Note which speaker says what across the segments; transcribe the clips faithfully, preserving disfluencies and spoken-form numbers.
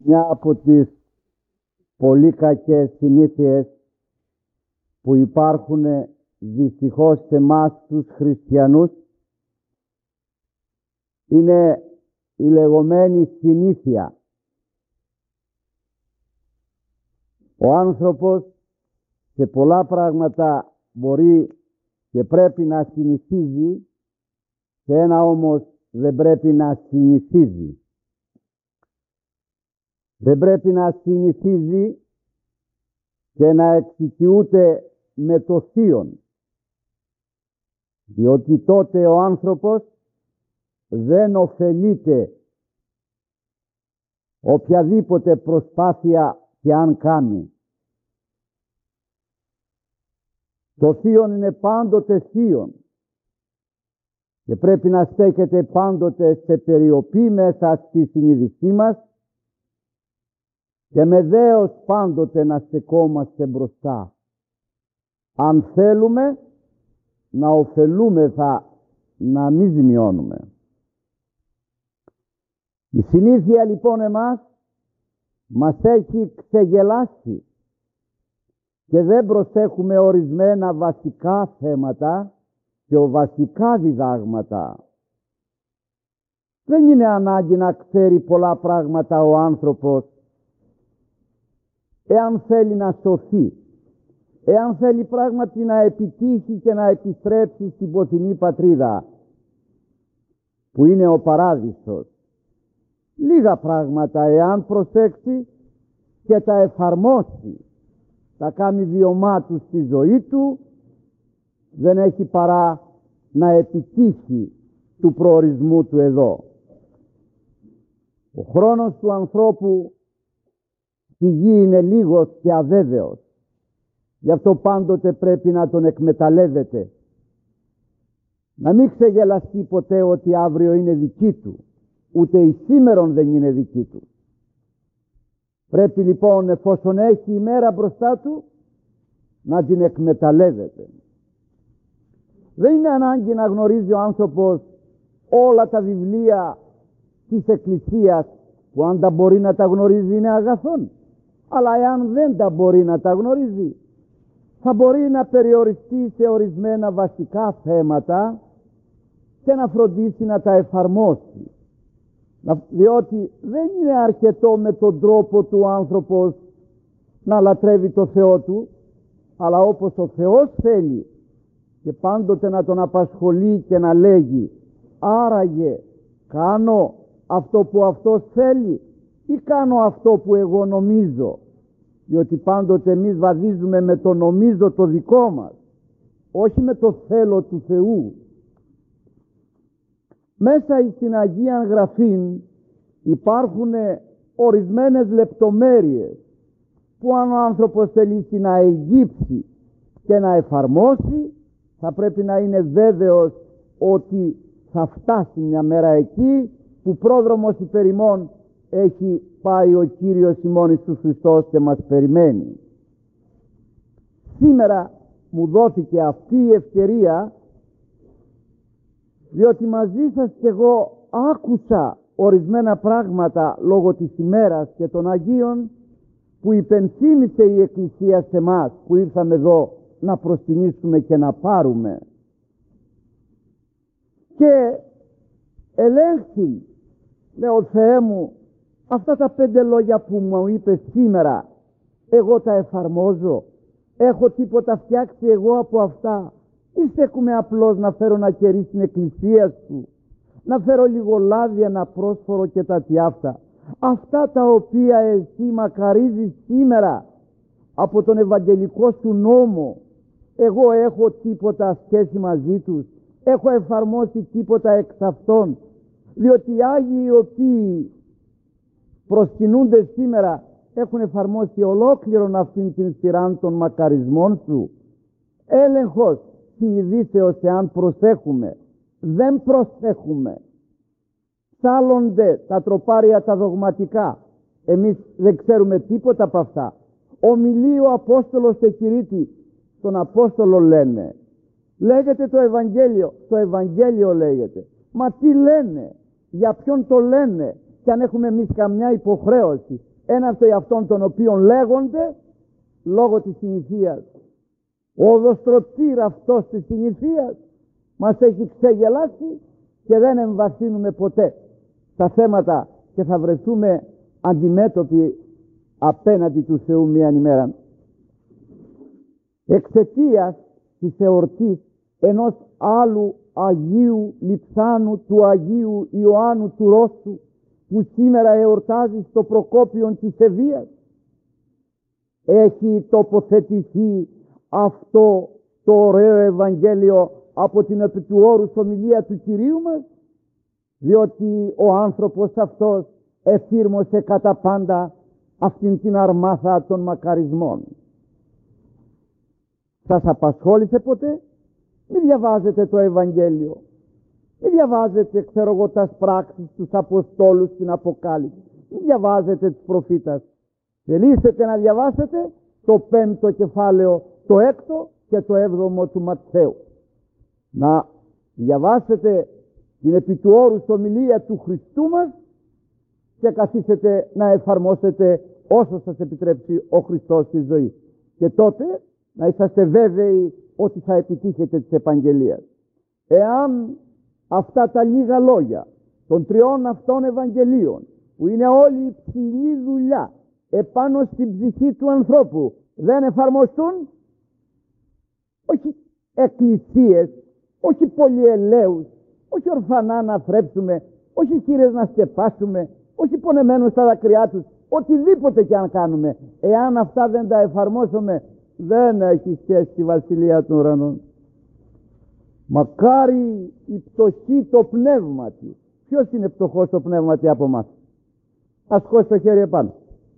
Speaker 1: Μια από τις πολύ κακές συνήθειες που υπάρχουν δυστυχώς σε εμάς τους χριστιανούς είναι η λεγόμενη συνήθεια. Ο άνθρωπος σε πολλά πράγματα μπορεί και πρέπει να συνηθίζει, σε ένα όμως δεν πρέπει να συνηθίζει. Δεν πρέπει να συνηθίζει και να εξοικειούται με το θείον, διότι τότε ο άνθρωπος δεν ωφελείται οποιαδήποτε προσπάθεια και αν κάνει. Το θείον είναι πάντοτε θείον και πρέπει να στέκεται πάντοτε σε περιοπή μέσα στη συνείδησή μας και με δέος πάντοτε να στεκόμαστε μπροστά. Αν θέλουμε να ωφελούμεθα, να μην ζημιώνουμε. Η συνήθεια λοιπόν εμάς μας έχει ξεγελάσει και δεν προσέχουμε ορισμένα βασικά θέματα και βασικά διδάγματα. Δεν είναι ανάγκη να ξέρει πολλά πράγματα ο άνθρωπος εάν θέλει να σωθεί, εάν θέλει πράγματι να επιτύχει και να επιστρέψει στην ποθηνή πατρίδα που είναι ο παράδεισος. Λίγα πράγματα εάν προσέξει και τα εφαρμόσει, τα κάνει βιωμά του στη ζωή του, δεν έχει παρά να επιτύχει του προορισμού του εδώ. Ο χρόνος του ανθρώπου στη γη είναι λίγος και αβέβαιος. Γι' αυτό πάντοτε πρέπει να τον εκμεταλλεύεται. Να μην ξεγελαστεί ποτέ ότι αύριο είναι δική του, ούτε η σήμερον δεν είναι δική του. Πρέπει λοιπόν, εφόσον έχει ημέρα μπροστά του, να την εκμεταλλεύεται. Δεν είναι ανάγκη να γνωρίζει ο άνθρωπος όλα τα βιβλία της Εκκλησίας, που αν τα μπορεί να τα γνωρίζει είναι αγαθόν. Αλλά εάν δεν τα μπορεί να τα γνωρίζει, θα μπορεί να περιοριστεί σε ορισμένα βασικά θέματα και να φροντίσει να τα εφαρμόσει. Διότι δεν είναι αρκετό με τον τρόπο του άνθρωπος να λατρεύει το Θεό του, αλλά όπως ο Θεός θέλει, και πάντοτε να τον απασχολεί και να λέγει άραγε κάνω αυτό που αυτός θέλει ή κάνω αυτό που εγώ νομίζω, διότι πάντοτε εμείς βαδίζουμε με το νομίζω το δικό μας, όχι με το θέλω του Θεού. Μέσα στην Αγία Γραφή υπάρχουν ορισμένες λεπτομέρειες που αν ο άνθρωπος θελήσει να εγγύψει και να εφαρμόσει, θα πρέπει να είναι βέβαιος ότι θα φτάσει μια μέρα εκεί που πρόδρομος υπέρ ημών έχει πάει ο Κύριος ημών Ιησούς Χριστός και μας περιμένει. Σήμερα μου δόθηκε αυτή η ευκαιρία, διότι μαζί σας και εγώ άκουσα ορισμένα πράγματα λόγω της ημέρας και των Αγίων που υπενθύμησε η Εκκλησία σε εμάς που ήρθαμε εδώ να προσκυνήσουμε και να πάρουμε. Και ελέγχθη, λέω Θεέ μου, αυτά τα πέντε λόγια που μου είπες σήμερα, εγώ τα εφαρμόζω, έχω τίποτα φτιάξει εγώ από αυτά, ή στέκουμε απλώς να φέρω ένα κερί στην εκκλησία σου, να φέρω λίγο λάδι, ένα πρόσφορο και τα τι αυτά. Αυτά τα οποία εσύ μακαρίζεις σήμερα από τον Ευαγγελικό σου νόμο, εγώ έχω τίποτα σχέση μαζί τους, έχω εφαρμόσει τίποτα εξ αυτών, διότι οι Άγιοι οι οποίοι προσκυνούνται σήμερα έχουν εφαρμόσει ολόκληρον αυτήν την σειρά των μακαρισμών σου. Έλεγχος συνειδήσεως εάν προσέχουμε, δεν προσέχουμε. Σάλλονται τα τροπάρια τα δογματικά, εμείς δεν ξέρουμε τίποτα από αυτά. Ομιλεί ο Απόστολος σε Κυρίτη, τον Απόστολο λένε, λέγεται το Ευαγγέλιο, το Ευαγγέλιο λέγεται. Μα τι λένε, για ποιον το λένε, και αν έχουμε εμείς καμιά υποχρέωση έναυτοι αυτών των οποίων λέγονται λόγω της συνηθείας. Ο οδοστρωτήρ αυτός της συνηθείας μας έχει ξεγελάσει και δεν εμβαθύνουμε ποτέ στα θέματα και θα βρεθούμε αντιμέτωποι απέναντι του Θεού μίαν ημέρα. Εξαιτίας της εορτής ενός άλλου Αγίου Λιψάνου του Αγίου Ιωάννου του Ρώσου, που σήμερα εορτάζει στο Προκόπιον της Ευβοίας, έχει τοποθετηθεί αυτό το ωραίο Ευαγγέλιο από την επί του όρους ομιλία του Κυρίου μας, διότι ο άνθρωπος αυτός εφήρμοσε κατά πάντα αυτήν την αρμάθα των μακαρισμών. Σας απασχόλησε ποτέ? Μη διαβάζετε το Ευαγγέλιο, μη διαβάζετε, ξέρω εγώ, τα πράξεις, τους Αποστόλους, την Αποκάλυψη, μη διαβάζετε τους προφήτας. Θελήσετε να διαβάσετε το πέμπτο κεφάλαιο, το έκτο και το έβδομο του Ματθαίου. Να διαβάσετε την επί του όρους ομιλία του Χριστού μας και καθίσετε να εφαρμόσετε όσο σας επιτρέψει ο Χριστός στη ζωή. Και τότε να είσαστε βέβαιοι ότι θα επιτύχετε της επαγγελίας. Εάν αυτά τα λίγα λόγια των τριών αυτών Ευαγγελίων, που είναι όλη η ψηλή δουλειά επάνω στην ψυχή του ανθρώπου, δεν εφαρμοστούν, όχι εκκλησίες, όχι πολυελαίους, όχι ορφανά να θρέψουμε, όχι χείρες να σκεπάσουμε, όχι πονεμένους στα δάκρυά τους, οτιδήποτε και αν κάνουμε, εάν αυτά δεν τα εφαρμόσουμε, δεν έχει σχέση στη Βασιλεία των Ουρανών. Μακάρι η πτωχή το πνεύματι. Ποιος είναι πτωχός το πνεύματι από μας? Ας χώσει το χέρι επάνω.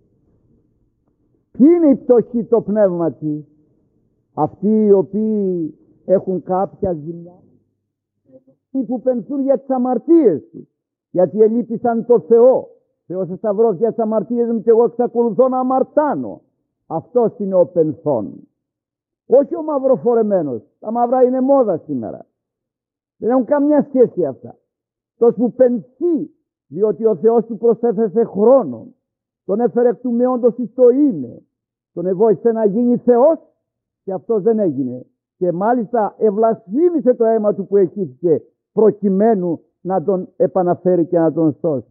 Speaker 1: Ποιοι είναι οι πτωχοί το πνεύματι? Αυτοί οι οποίοι έχουν κάποια ζημιά, αυτοί που πενθούν για τις αμαρτίες τους, γιατί ελείπησαν το Θεό. Θεός σταυρώθηκε για τις αμαρτίες μου και εγώ εξακολουθώ να αμαρτάνω. Αυτός είναι ο πενθών, όχι ο μαυροφορεμένος. Τα μαύρα είναι μόδα σήμερα, δεν έχουν καμιά σχέση αυτά. Αυτός που πενθεί διότι ο Θεός του προσέφερε χρόνο, τον έφερε εκ του μεόντος εις το είναι, τον εβόησε να γίνει Θεός και αυτός δεν έγινε, και μάλιστα ευλασφήμισε το αίμα του που εχύθηκε προκειμένου να τον επαναφέρει και να τον σώσει.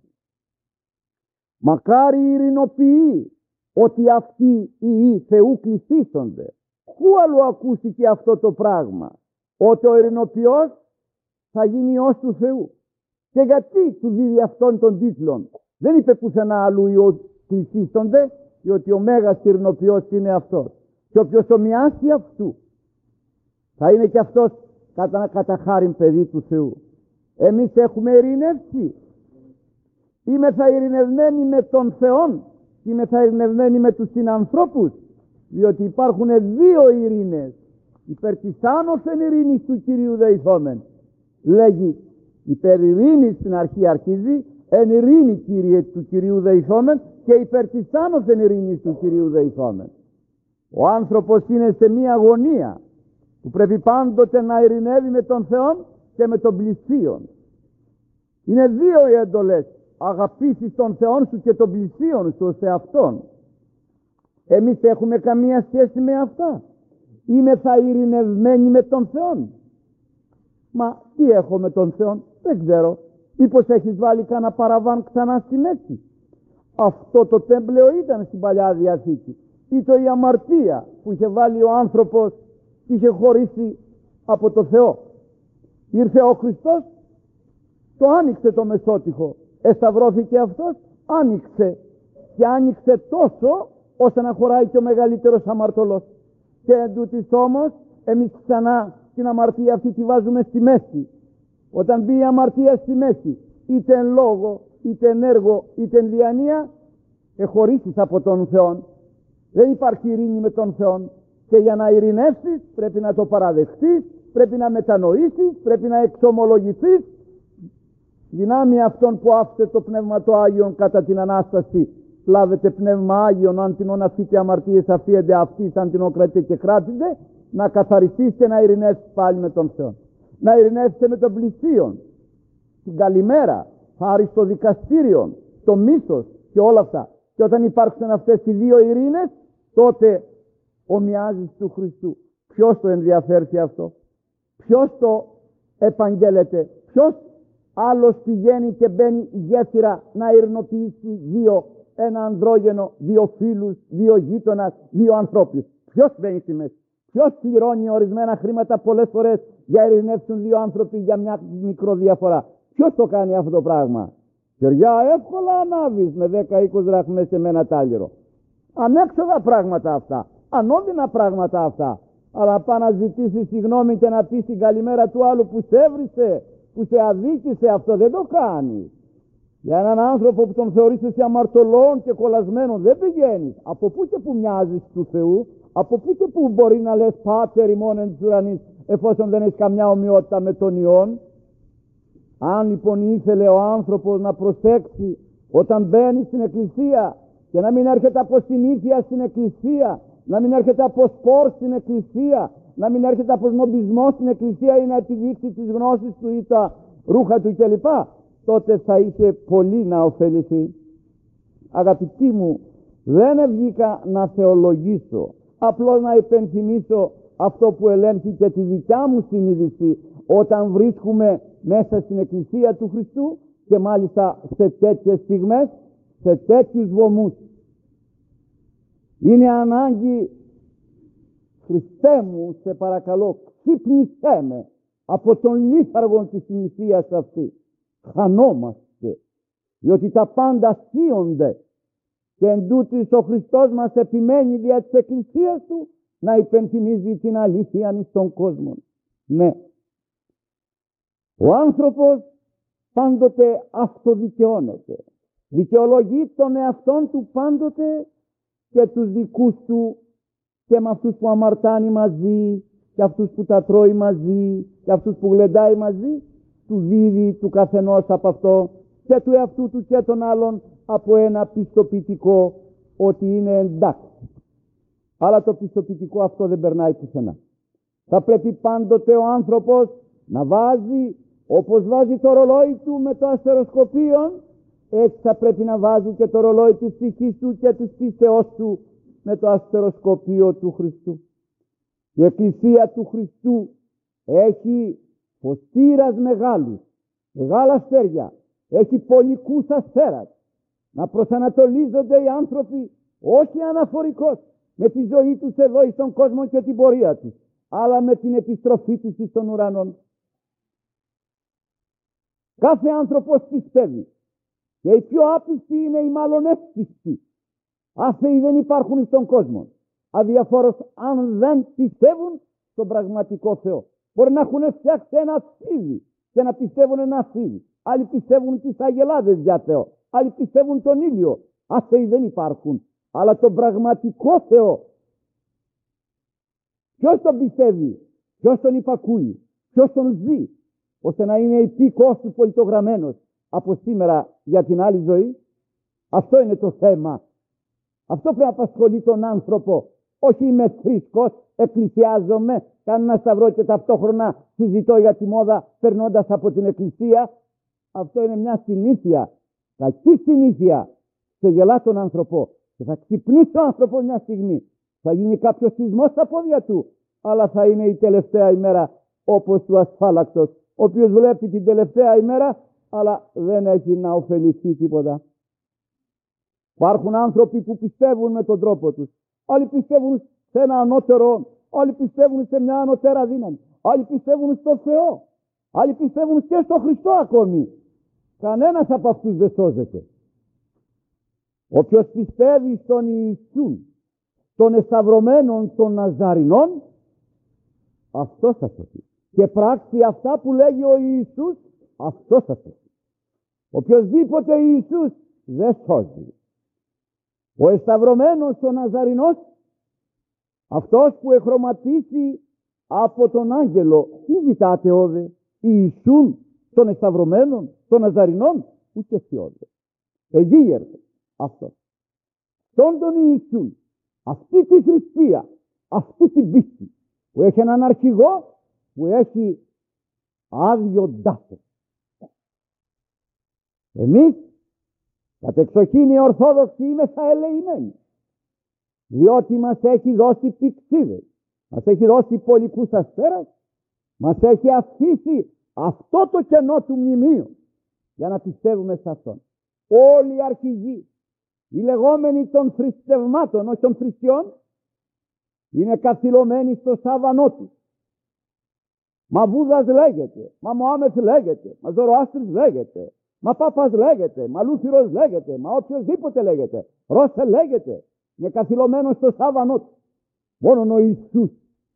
Speaker 1: Μακάρι οι ειρηνοποιοί, ότι αυτοί οι ιοί Θεού κλεισίσονται. Πού αλλού ακούστηκε αυτό το πράγμα? Ότι ο ειρηνοποιός θα γίνει Υιός του Θεού. Και γιατί του δίδει αυτόν τον τίτλον? Δεν είπε πουθενά αλλού οι κλεισίσονται, διότι ο μέγας ειρηνοποιός είναι αυτός. Και όποιος ομοιάσει αυτού θα είναι και αυτός κατά, κατά χάριν παιδί του Θεού. Εμείς έχουμε ειρηνεύσει. Είμαι θα ειρηνευμένοι με τον Θεόν, είμαι θα ειρηνευμένοι με τους συνανθρώπους, διότι υπάρχουν δύο ειρήνες. Υπέρ της άνωθεν ειρήνης του Κυρίου δεηθόμεν. Λέγει υπέρ ειρήνης στην αρχή αρχίζει, εν ειρήνη Κύριε του Κυρίου δεηθόμεν, και υπέρ της άνωθεν ειρήνης του Κυρίου δεηθόμεν. Ο άνθρωπος είναι σε μία αγωνία που πρέπει πάντοτε να ειρηνεύει με τον Θεό και με τον πλησίον. Είναι δύο οι εντολές. Αγαπήσεις τον Θεόν σου και τον πλησίον σου σε Αυτόν. Εμείς έχουμε καμία σχέση με αυτά? Είμαι θα ειρηνευμένοι με τον Θεόν? Μα τι έχω με τον Θεόν? Δεν ξέρω. Μήπως έχεις βάλει κανένα παραβάν ξανά στη μέση? Αυτό το τέμπλεο ήταν στην Παλιά Διαθήκη. Ήτο η αμαρτία που είχε βάλει ο άνθρωπος και είχε χωρίσει από το Θεό. Ήρθε ο Χριστός, το άνοιξε το μεσότυχο. Εσταυρώθηκε αυτός, άνοιξε. Και άνοιξε τόσο ώστε να χωράει και ο μεγαλύτερος αμαρτωλός. Και εν τούτοις όμως εμείς ξανά την αμαρτία αυτή τη βάζουμε στη μέση. Όταν μπει η αμαρτία στη μέση, είτε εν λόγο, είτε εν έργο, είτε εν διανία, εχωρίσεις από τον Θεό. Δεν υπάρχει ειρήνη με τον Θεό. Και για να ειρηνεύσεις πρέπει να το παραδεχτείς, πρέπει να μετανοήσεις, πρέπει να εξομολογηθείς. Δυνάμει αυτόν που άφησε το Πνεύμα το Άγιον κατά την Ανάσταση, λάβετε Πνεύμα Άγιον, αν την οναφείτε αμαρτίες αφίεντε αυτής, αν την οκρατείτε και κράτητε, να καθαριστείς και να ειρηνεύσεις πάλι με τον Θεό. Να ειρηνεύσετε με τον πλησίον, την καλημέρα, χάρη στο δικαστήριο, το μίσος και όλα αυτά. Και όταν υπάρξουν αυτές οι δύο ειρήνες, τότε ομοιάζεις του Χριστού. Ποιος το ενδιαφέρει αυτό? Ποιος το επαγγέλλεται? Ποιος άλλος πηγαίνει και μπαίνει γέφυρα να ειρηνοποιήσει δύο, ένα ανδρόγενο, δύο φίλους, δύο γείτονας, δύο ανθρώπους? Ποιος μπαίνει στη μέση? Ποιος πληρώνει ορισμένα χρήματα πολλές φορές για να ειρηνεύσουν δύο άνθρωποι για μια μικρό διαφορά? Ποιος το κάνει αυτό το πράγμα? Κυριά, εύκολα ανάβεις με δέκα είκοσι δραχμές σε ένα τάλιρο. Ανέξοδα πράγματα αυτά, ανώδυνα πράγματα αυτά. Αλλά πά να ζητήσεις συγγνώμη και να πεις την καλημέρα του άλλου που σε έβρισε, που σε αδίκησε, αυτό δεν το κάνει. Για έναν άνθρωπο που τον θεωρείς εσύ αμαρτωλόν και κολλασμένον δεν πηγαίνεις. Από πού και που μοιάζεις του Θεού, από πού και που μπορεί να λες Πάτερ ημών εν της ουρανής, εφόσον δεν έχει καμιά ομοιότητα με τον Υιόν? Αν λοιπόν ήθελε ο άνθρωπος να προσέξει όταν μπαίνει στην εκκλησία και να μην έρχεται από συνήθεια στην εκκλησία, να μην έρχεται από σπορ στην εκκλησία, να μην έρχεται από σνομπισμό στην εκκλησία ή να επιδείξει τις γνώσεις του ή τα ρούχα του κλπ, τότε θα είχε πολύ να ωφεληθεί. Αγαπητοί μου, δεν βγήκα να θεολογήσω, απλώς να υπενθυμίσω αυτό που ελέγχει και τη δικιά μου συνείδηση όταν βρίσκουμε μέσα στην εκκλησία του Χριστού και μάλιστα σε τέτοιες στιγμές, σε τέτοιους βωμούς. Είναι ανάγκη, Χριστέ μου, σε παρακαλώ, ξύπνησέ με από τον λίθαργο της νηστείας αυτή. Χανόμαστε, διότι τα πάντα σύονται και εν τούτης ο Χριστός μας επιμένει δια της εκκλησίας του να υπενθυμίζει την αλήθεια στον κόσμο. Ναι, ο άνθρωπος πάντοτε αυτοδικαιώνεται, δικαιολογεί τον εαυτόν του πάντοτε και τους δικούς του και με αυτούς που αμαρτάνει μαζί και αυτούς που τα τρώει μαζί και αυτούς που γλεντάει μαζί, του δίδει του καθενός από αυτό και του εαυτού του και των άλλων από ένα πιστοποιητικό ότι είναι εντάξει. Αλλά το πιστοποιητικό αυτό δεν περνάει πουθενά. Θα πρέπει πάντοτε ο άνθρωπος να βάζει, όπως βάζει το ρολόι του με το αστεροσκοπείο, έτσι θα πρέπει να βάζει και το ρολόι της ψυχής του και της πίστεώς του με το αστεροσκοπείο του Χριστού. Η Εκκλησία του Χριστού έχει φωστήρας μεγάλους, μεγάλα αστέρια, έχει πολικούς αστέρας, να προσανατολίζονται οι άνθρωποι όχι αναφορικώς με τη ζωή τους εδώ στον κόσμο και την πορεία τους, αλλά με την επιστροφή τους στον ουρανό. Κάθε άνθρωπος πιστεύει και οι πιο άπιστοι είναι οι μάλλον εύπιστοι. Άθεοι δεν υπάρχουν στον κόσμο. Αδιαφόρος αν δεν πιστεύουν στον πραγματικό Θεό. Μπορεί να έχουν φτιάξει ένα φίδι και να πιστεύουν ένα φίδι. Άλλοι πιστεύουν τις αγελάδες για Θεό. Άλλοι πιστεύουν τον ήλιο. Άθεοι δεν υπάρχουν. Αλλά τον πραγματικό Θεό, ποιος τον πιστεύει, ποιος τον υπακούει, ποιος τον ζει, ώστε να είναι υπήκος του πολιτογραμμένος από σήμερα για την άλλη ζωή? Αυτό είναι το θέμα. Αυτό πρέπει να απασχολεί τον άνθρωπο. Όχι είμαι θρησκός, εκκλησιάζομαι, κάνω ένα σταυρό και ταυτόχρονα συζητώ για τη μόδα περνώντας από την εκκλησία. Αυτό είναι μια συνήθεια, κακή συνήθεια, σε γελά τον άνθρωπο. Και θα ξυπνήσει ο άνθρωπος μια στιγμή. Θα γίνει κάποιο σεισμός στα πόδια του, αλλά θα είναι η τελευταία ημέρα όπως του ασφάλακτος, ο οποίος βλέπει την τελευταία ημέρα, αλλά δεν έχει να ωφεληθεί τίποτα. Υπάρχουν άνθρωποι που πιστεύουν με τον τρόπο τους. Άλλοι πιστεύουν σε ένα ανώτερο, άλλοι πιστεύουν σε μια ανωτέρα δύναμη, άλλοι πιστεύουν στο Θεό, άλλοι πιστεύουν και στο Χριστό ακόμη. Κανένας από αυτούς δεν σώζεται. Όποιος πιστεύει στον Ιησού, των εσταυρωμένων των Ναζαρινών, αυτός θα σωθεί. Και πράξει αυτά που λέγει ο Ιησούς, αυτός θα σωθεί. Οποιοσδήποτε Ιησούς δεν σώζει. Ο εσταυρωμένος ο Ναζαρινός, αυτός που εχρωματίσει από τον άγγελο, τι ζητάτε όδε, Ιησούν των εσταυρωμένων των Ναζαρινών, ούτε σιώδε. Εγίγερτε αυτό. Τον τον Ιησούν, αυτή τη θρησκεία, αυτή την πίστη που έχει έναν αρχηγό που έχει άδειο τάφο. Εμείς Κατεξοχήν οι Ορθόδοξοι είμεθα ελεημένοι, διότι μας έχει δώσει πηξίδες, μας έχει δώσει πολικούς αστέρας, μας έχει αφήσει αυτό το κενό του μνημείου για να πιστεύουμε σε αυτόν. Όλοι οι αρχηγοί, οι λεγόμενοι των θρησκευμάτων, όχι των θρησκειών, είναι καθυλωμένοι στο σάβανό του. Μα Βούδας λέγεται, μα Μωάμεθ λέγεται, μα Ζωροάστρης λέγεται, μα Πάπας λέγεται, μα Λούθυρος λέγεται, μα οποιοσδήποτε λέγεται, Ρώσε λέγεται, είναι καθυλωμένο στο σάβανό του. Μόνον ο Ιησούς,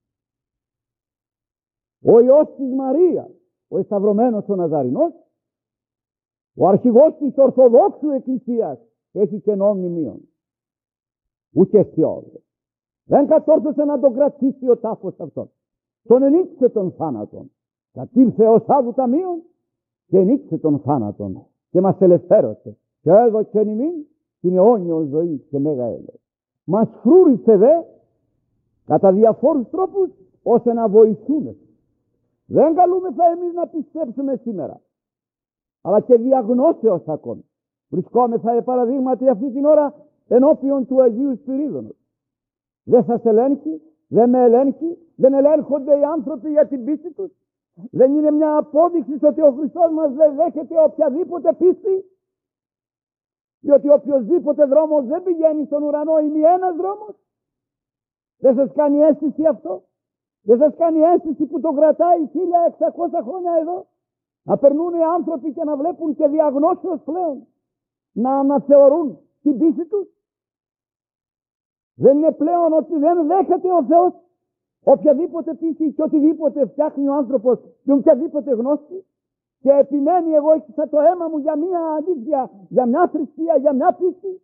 Speaker 1: ο Υιός της Μαρίας, ο εσταυρωμένος ο Ναζαρηνός, ο αρχηγός της Ορθοδόξου Εκκλησίας, έχει κενό μνημείων. Ούτε αισιόδοξο. Δεν κατόρθωσε να τον κρατήσει ο τάφος αυτόν. Τον ενίκησε τον θάνατον. Κατήλθε ως άδου ταμείων και ενίκησε τον θάνατον και μας ελευθέρωσε και έδωκε ημίν την αιώνιον ζωή και μέγα έλεος. Μας φρούρισε δε κατά διαφόρους τρόπους ώστε να βοηθούμε. Δεν καλούμεθα εμείς να πιστέψουμε σήμερα, αλλά και διαγνώσεως ακόμη. Βρισκόμεθα ε παραδείγματι αυτή την ώρα ενώπιον του Αγίου Σπυρίδωνος. Δεν σας ελέγχει, δεν με ελέγχει, δεν ελέγχονται οι άνθρωποι για την πίστη τους. Δεν είναι μια απόδειξη ότι ο Χριστός μας δεν δέχεται οποιαδήποτε πίστη, διότι οποιοσδήποτε δρόμος δεν πηγαίνει στον ουρανό ή μη ένας δρόμος. Δεν σας κάνει αίσθηση αυτό? Δεν σας κάνει αίσθηση που το κρατάει χίλια εξακόσια χρόνια εδώ? Να περνούν οι άνθρωποι και να βλέπουν και διαγνώσεως πλέον να αναθεωρούν την πίστη τους. Δεν είναι πλέον ότι δεν δέχεται ο Θεός οποιαδήποτε πίστη και οτιδήποτε φτιάχνει ο άνθρωπος και οποιαδήποτε γνώση, και επιμένει εγώ έκτισα το αίμα μου για μια αλήθεια, για μια θρησκεία, για μια πίστη.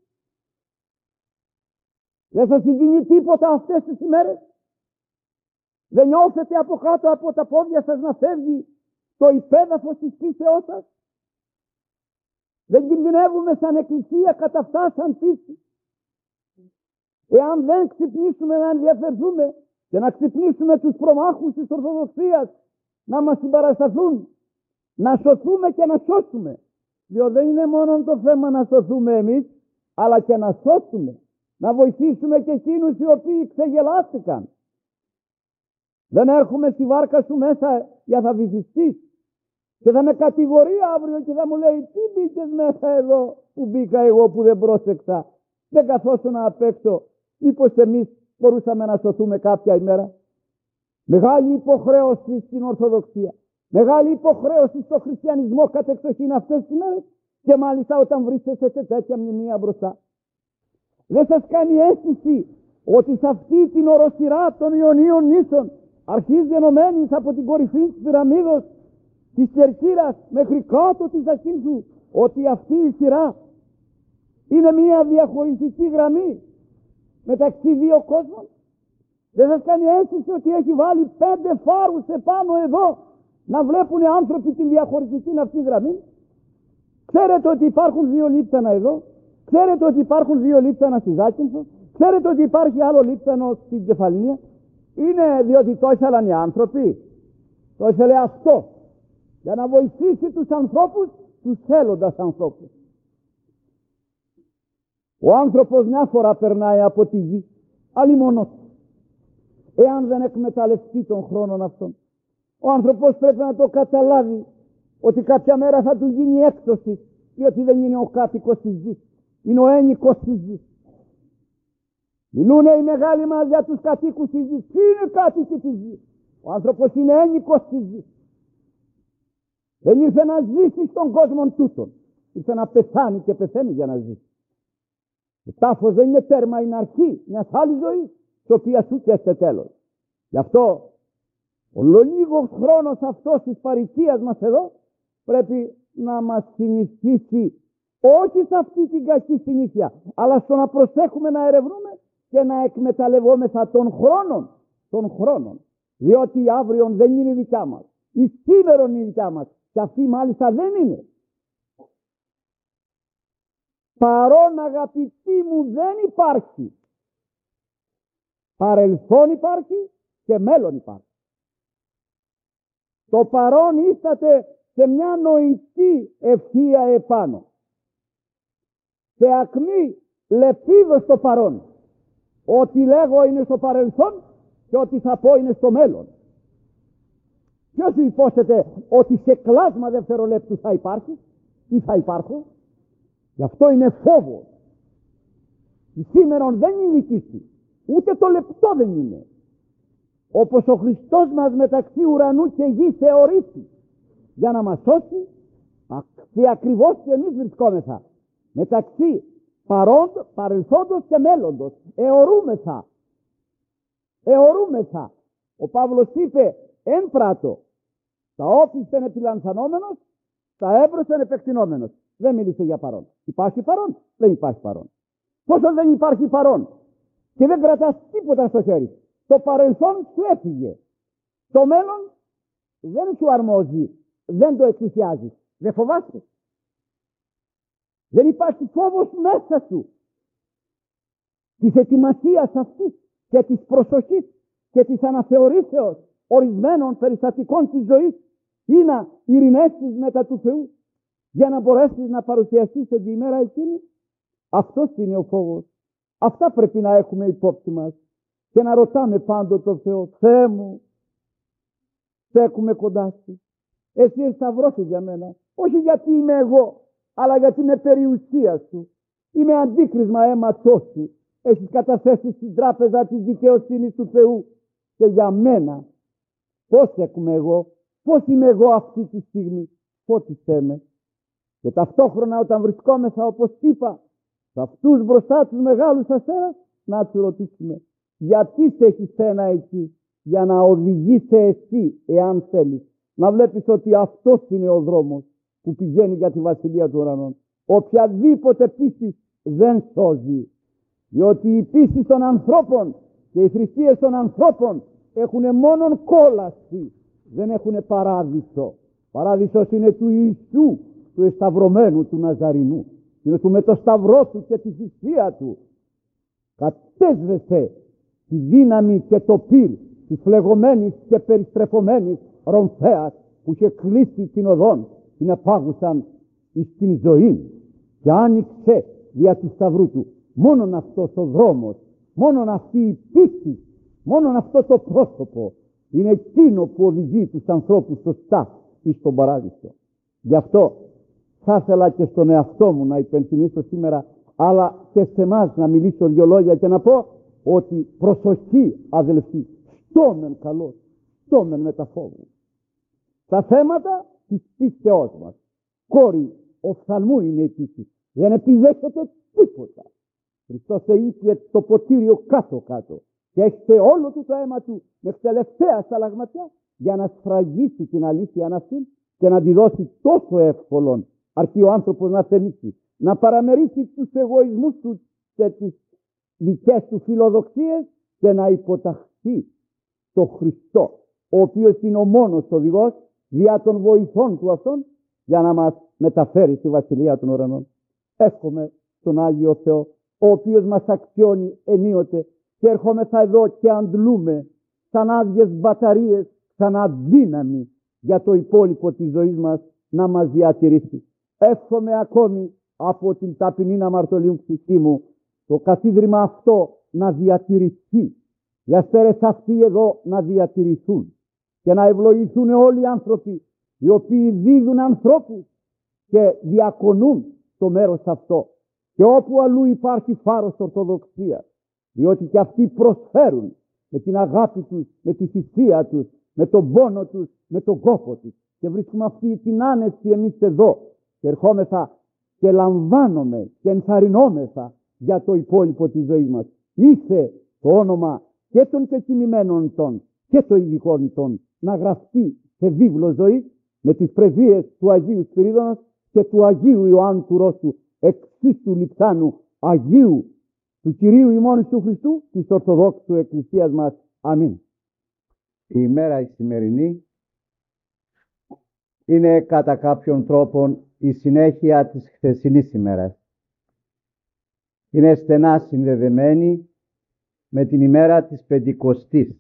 Speaker 1: Δεν σας συγκινεί τίποτα αυτές τις ημέρες? Δεν νιώθετε από κάτω από τα πόδια σας να φεύγει το υπέδαφος της πίστεώς σας? Δεν κινδυνεύουμε σαν εκκλησία κατά αυτά σαν πίστη? Εάν δεν ξυπνήσουμε να ενδιαφερθούμε και να ξυπνήσουμε τους προμάχους της Ορθοδοξίας να μας συμπαρασταθούν, να σωθούμε και να σώσουμε, διότι δεν είναι μόνο το θέμα να σωθούμε εμείς, αλλά και να σώσουμε, να βοηθήσουμε και εκείνους οι οποίοι ξεγελάστηκαν. Δεν έρχομαι στη βάρκα σου μέσα για θα βυθιστείς και θα με κατηγορεί αύριο και θα μου λέει τι μπήκες μέσα εδώ που μπήκα εγώ που δεν πρόσεξα, δεν καθόσουν απ' έξω, μήπως εμείς μπορούσαμε να σωθούμε κάποια ημέρα? Μεγάλη υποχρέωση στην Ορθοδοξία, μεγάλη υποχρέωση στο χριστιανισμό κατεξοχήν αυτές τις μέρες, και μάλιστα όταν βρίσκεσαι σε τέτοια μνημεία μπροστά. Δεν σας κάνει αίσθηση ότι σε αυτή την οροσειρά των Ιωνίων νήσων, αρχίζει ενωμένης από την κορυφή της πυραμίδος της Κερκύρας μέχρι κάτω της Ακίνθου, ότι αυτή η σειρά είναι μια διαχωριστική γραμμή μεταξύ δύο κόσμων? Δεν σας κάνει αίσθηση ότι έχει βάλει πέντε φάρους επάνω εδώ να βλέπουν οι άνθρωποι την διαχωριστική αυτή γραμμή? Ξέρετε ότι υπάρχουν δύο λείψανα εδώ? Ξέρετε ότι υπάρχουν δύο λείψανα στη Ζάκυνθο? Ξέρετε ότι υπάρχει άλλο λείψανο στην Κεφαλία? Είναι διότι το ήθελαν οι άνθρωποι? Το ήθελε αυτό για να βοηθήσει τους ανθρώπους, τους θέλοντας ανθρώπους. Ο άνθρωπος μια φορά περνάει από τη γη, άλλη μονός. Εάν δεν εκμεταλλευτεί τον χρόνον αυτόν, ο άνθρωπος πρέπει να το καταλάβει ότι κάποια μέρα θα του γίνει έκπτωση, διότι δεν είναι ο κάτοικος της γης, είναι ο ένικος της γης. Μιλούνε οι μεγάλοι μας για τους κατοίκους της γης. Τι είναι κάτοικοι της γης? Ο άνθρωπος είναι ένικος της γης. Δεν ήρθε να ζήσει στον κόσμο τούτον, ήρθε να πεθάνει και πεθαίνει για να ζήσει. Ο τάφος δεν είναι τέρμα, είναι αρχή μιας άλλης ζωής, η οποία σου και έστε τέλος. Γι' αυτό ο λίγος χρόνος αυτός της παροικίας μας εδώ πρέπει να μας συνηθίσει, όχι σε αυτή την κακή συνήθεια, αλλά στο να προσέχουμε να ερευνούμε και να εκμεταλλευόμεθα των χρόνων, των χρόνων, διότι αύριο δεν είναι δικιά μας, η σήμερα είναι δικιά μας, και αυτή μάλιστα δεν είναι. Παρόν, αγαπητοί μου, δεν υπάρχει. Παρελθόν υπάρχει και μέλλον υπάρχει. Το παρόν ίσταται σε μια νοητή ευθεία επάνω. σε ακμή λεπίδος στο παρόν. Ό,τι λέγω είναι στο παρελθόν και ό,τι θα πω είναι στο μέλλον. Ποιος σου υπόσχεται ότι σε κλάσμα δευτερολέπτου θα υπάρχει ή θα υπάρχω? Γι' αυτό είναι φόβο. Η σήμερον δεν είναι νικήστη, ούτε το λεπτό δεν είναι. Όπως ο Χριστός μας μεταξύ ουρανού και γη θεωρήσει για να μας σώσει, και ακριβώς και εμείς βρισκόμεθα μεταξύ παρόντος, παρελθόντος και μέλλοντος. Εωρούμεθα. Εωρούμεθα. Ο Παύλος είπε εν πράτο, τα όπισθεν επιλανθανόμενος, τα έμπροσθεν επεκτηνόμενος. Δεν μίλησε για παρόν. Υπάρχει παρόν? Δεν υπάρχει παρόν. Πόσο δεν υπάρχει παρόν και δεν κρατάς τίποτα στο χέρι, το παρελθόν σου έφυγε. Το μέλλον δεν σου αρμόζει, δεν το εκκλησιάζεις. Δεν φοβάσαι? Δεν υπάρχει φόβος μέσα σου της ετοιμασίας αυτής και της προσοχής και της αναθεωρήσεως ορισμένων περιστατικών της ζωής ή να ειρηνεύσεις μετά του Θεού για να μπορέσεις να παρουσιαστείς την ημέρα εκείνη? Αυτός είναι ο φόβος. Αυτά πρέπει να έχουμε υπόψη μας και να ρωτάμε πάντοτε τον Θεό, Θεέ μου, στέκουμε κοντά σου, εσύ εσταυρώθηκες για μένα, όχι γιατί είμαι εγώ, αλλά γιατί είμαι περιουσία σου, είμαι αντίκρισμα αίματός σου, έχεις καταθέσει στην τράπεζα της δικαιοσύνης του Θεού και για μένα πώς στέκουμε εγώ, πώς είμαι εγώ αυτή τη στιγμή, φώτισέ με. Και ταυτόχρονα όταν βρισκόμεθα, όπως είπα, σε αυτούς μπροστά τους μεγάλους αστέρας, να τους ρωτήσουμε, γιατί σε έχει σένα εκεί? Για να οδηγήσει εσύ, εάν θέλεις, να βλέπεις ότι αυτός είναι ο δρόμος που πηγαίνει για τη Βασιλεία του Ουρανών. Οποιαδήποτε πίστη δεν σώζει, διότι οι πίστης των ανθρώπων και οι θρησκείες των ανθρώπων έχουν μόνον κόλαση, δεν έχουν παράδεισο. Παράδεισος είναι του Ιησού, του εσταυρωμένου του Ναζαρινού. Είναι του με το σταυρό του και τη θυσία του. Κατέσβεσε τη δύναμη και το πυρ της φλεγωμένης και περιστρεφωμένης ρομφέας που είχε κλείσει την οδόν, την επάγουσαν στην ζωή και άνοιξε δια του σταυρού του. Μόνον αυτός ο δρόμος, μόνον αυτή η πίστη, μόνον αυτό το πρόσωπο είναι εκείνο που οδηγεί τους ανθρώπους σωστά εις τον παράδεισο. Γι' αυτό θα ήθελα και στον εαυτό μου να υπενθυμίσω σήμερα, αλλά και σε εμάς να μιλήσω δυο λόγια και να πω ότι προσοχή αδελφοί, στόμεν καλώς, στόμεν με τα φόβου. Τα θέματα της πίστεώς μας, κόρη οφθαλμού είναι η πίστη, δεν επιδέχεται τίποτα. Χριστός είχε το ποτήριο κάτω-κάτω και έχετε όλο του το αίμα του με τελευταία σταλαγματιά για να σφραγίσει την αλήθεια αυτή και να τη δώσει τόσο εύκολον, αρκεί ο άνθρωπος να θεμίσει, να παραμερίσει τους εγωισμούς του και τις δικές του φιλοδοξίες και να υποταχθεί στο Χριστό, ο οποίος είναι ο μόνος οδηγός δια των βοηθών του αυτών για να μας μεταφέρει στη Βασιλεία των Ουρανών. Εύχομαι στον Άγιο Θεό, ο οποίος μας αξιώνει ενίοτε και ερχόμεθα εδώ και αντλούμε σαν άδειες μπαταρίες, σαν αδύναμη για το υπόλοιπο της ζωής μας να μας διατηρήσει. Εύχομαι ακόμη από την ταπεινή αμαρτωλή ψυχή μου το καθίδρυμα αυτό να διατηρηθεί. Οι αστέρες αυτοί εδώ να διατηρηθούν και να ευλογηθούν όλοι οι άνθρωποι οι οποίοι δίδουν ανθρώπους και διακονούν το μέρος αυτό. Και όπου αλλού υπάρχει φάρος ορθοδοξίας, διότι και αυτοί προσφέρουν με την αγάπη τους, με τη θυσία τους, με τον πόνο τους, με τον κόπο τους. Και βρίσκουμε αυτή την άνεση εμείς εδώ και ερχόμεθα και λαμβάνομαι και ενθαρρυνόμεθα για το υπόλοιπο της ζωής μας. Είσαι το όνομα και των κεκοιμημένων των και των ειδικών των να γραφτεί σε βίβλο ζωή με τις πρεσβείες του Αγίου Σπυρίδωνος και του Αγίου Ιωάννου του Ρώσου, εξίστου Λιψάνου Αγίου του Κυρίου ημών του Χριστού της Ορθοδόξου Εκκλησίας μας. Αμήν. Η ημέρα η σημερινή είναι κατά κάποιον τρόπον η συνέχεια της χθεσινής ημέρας. Είναι στενά συνδεδεμένη με την ημέρα της Πεντηκοστής.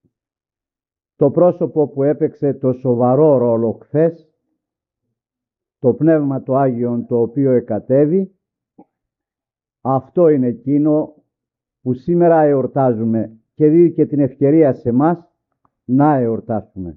Speaker 1: Το πρόσωπο που έπαιξε το σοβαρό ρόλο χθες το Πνεύμα το Άγιον το οποίο εκατέβη, αυτό είναι εκείνο που σήμερα εορτάζουμε και δίνει και την ευκαιρία σε μας να εορτάσουμε.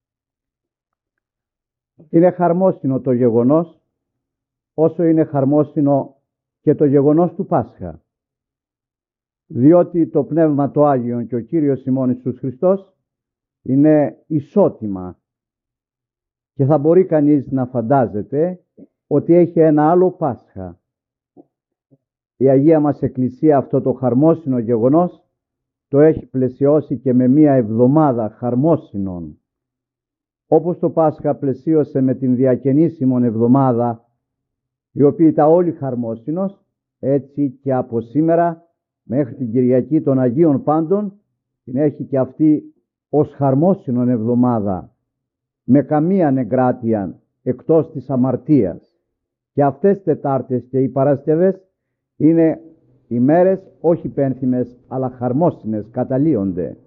Speaker 1: Είναι χαρμόσυνο το γεγονός, όσο είναι χαρμόσυνο και το γεγονός του Πάσχα, διότι το Πνεύμα το Άγιον και ο Κύριος ημών Ιησούς Χριστός είναι ισότιμα και θα μπορεί κανείς να φαντάζεται ότι έχει ένα άλλο Πάσχα. Η Αγία μας Εκκλησία αυτό το χαρμόσυνο γεγονός το έχει πλαισιώσει και με μία εβδομάδα χαρμόσυνων. Όπως το Πάσχα πλαισίωσε με την διακαινήσιμον εβδομάδα, η οποία ήταν όλη χαρμόσυνος, έτσι και από σήμερα μέχρι την Κυριακή των Αγίων Πάντων την έχει και αυτή ως χαρμόσυνον εβδομάδα, με καμία εγκράτεια εκτός της αμαρτίας. Και αυτές Τετάρτες και οι Παρασκευές είναι ημέρες όχι πένθυμες αλλά χαρμόσυνες, καταλύονται.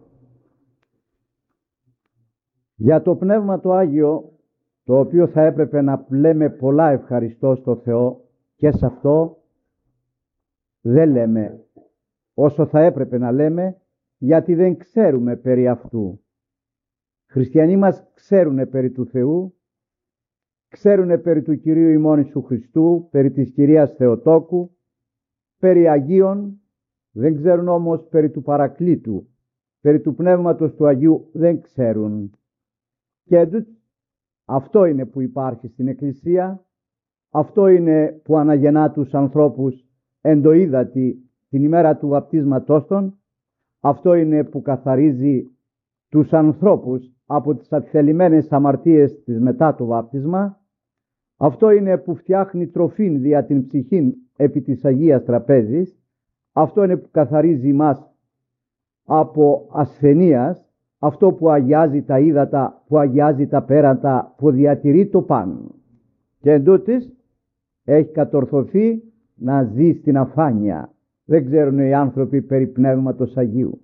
Speaker 1: Για το Πνεύμα το Άγιο, το οποίο θα έπρεπε να λέμε πολλά ευχαριστώ στο Θεό, και σε αυτό δεν λέμε όσο θα έπρεπε να λέμε, γιατί δεν ξέρουμε περί αυτού. Χριστιανοί μας ξέρουνε περί του Θεού, ξέρουνε περί του Κυρίου ημών Ιησού Χριστού, περί της Κυρίας Θεοτόκου, περί Αγίων, δεν ξέρουν όμως περί του Παρακλήτου, περί του Πνεύματος του Αγίου δεν ξέρουν. Και αυτό είναι που υπάρχει στην Εκκλησία, αυτό είναι που αναγεννά τους ανθρώπους εν το ύδατι την ημέρα του βαπτίσματός των, αυτό είναι που καθαρίζει τους ανθρώπους από τις αθελημένες αμαρτίες της μετά το βάπτισμα, αυτό είναι που φτιάχνει τροφήν δια την ψυχήν επί της Αγίας Τραπέζης, αυτό είναι που καθαρίζει μας από ασθενείας, αυτό που αγιάζει τα ύδατα, που αγιάζει τα πέρατα, που διατηρεί το παν. Και εντούτοις έχει κατορθωθεί να ζει στην αφάνεια. Δεν ξέρουν οι άνθρωποι περί Πνεύματος Αγίου.